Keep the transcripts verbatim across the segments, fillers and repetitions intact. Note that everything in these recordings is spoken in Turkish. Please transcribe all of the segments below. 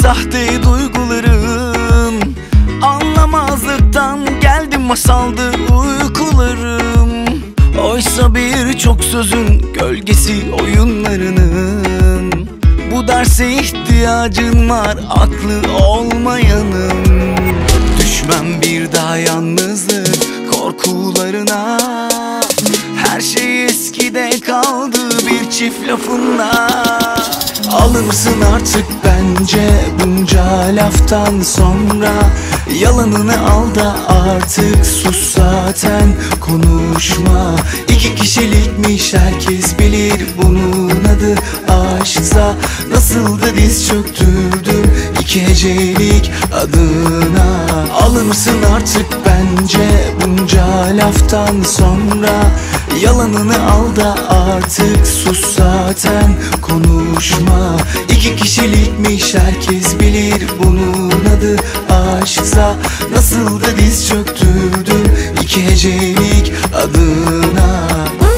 sahte duygularım. Anlamazlıktan geldi masaldı uykularım. Oysa birçok sözün gölgesi oyunlarının. Bu derse ihtiyacın var aklı olmayanın. Düşmem bir daha yalnızlık korkularına. Her şey eskide kaldı bir çift lafınla. Alır mısın artık bence bunca laftan sonra? Yalanını al da artık sus zaten konuşma. İki kişilikmiş herkes bilir bunun adı aşksa. Nasıl da diz çöktürdüm iki hecelik adına. Alır mısın artık bence bunca laftan sonra? Yalanını al da artık sus zaten konuşma. İki kişilikmiş herkes bilir bunun adı aşksa. Nasıl da diz çöktürdüm iki hecelik adına.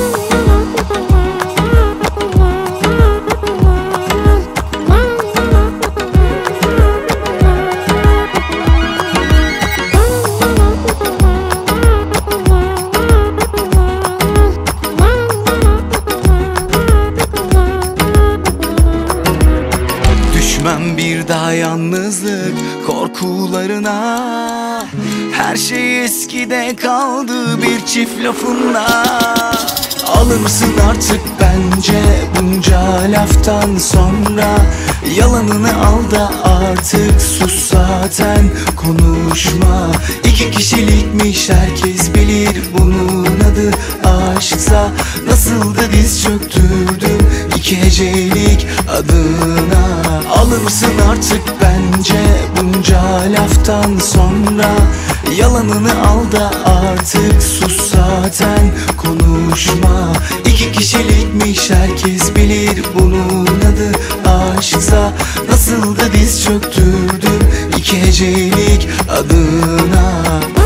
Düşmem bir daha yalnızlık korkularına. Her şey eskide kaldı bir çift lafınla. Alır mısın artık bence bunca laftan sonra? Yalanını al da artık sus zaten konuşma. İki kişilikmiş herkes bilir bunun adı aşksa. Nasıl da diz çöktürdüm iki hecelik adına. Alır mısın artık bence bunca laftan sonra? Yalanını al da artık sus zaten konuşma. İki kişilikmiş herkes bilir bunun adı aşksa. Nasıl da diz çöktürdüm iki hecelik adına.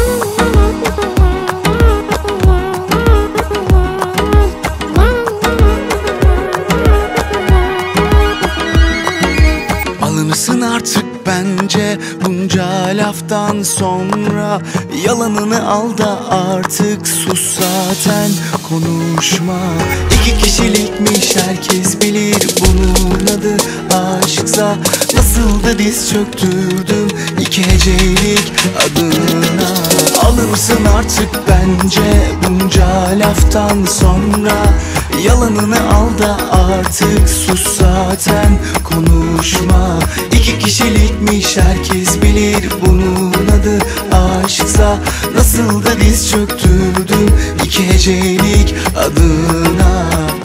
Alınırsın artık bence bunca laftan sonra. Yalanını al da artık sus zaten konuşma. İki kişilikmiş herkes bilir bunun adı aşksa. Nasıl da diz çöktürdüm iki hecelik adına. Alır mısın artık bence bunca laftan sonra? Yalanını al da artık sus zaten konuşma. İki kişilikmiş herkes bilir bunun adı aşksa. Nasıl da diz çöktürdüm iki hecelik adına.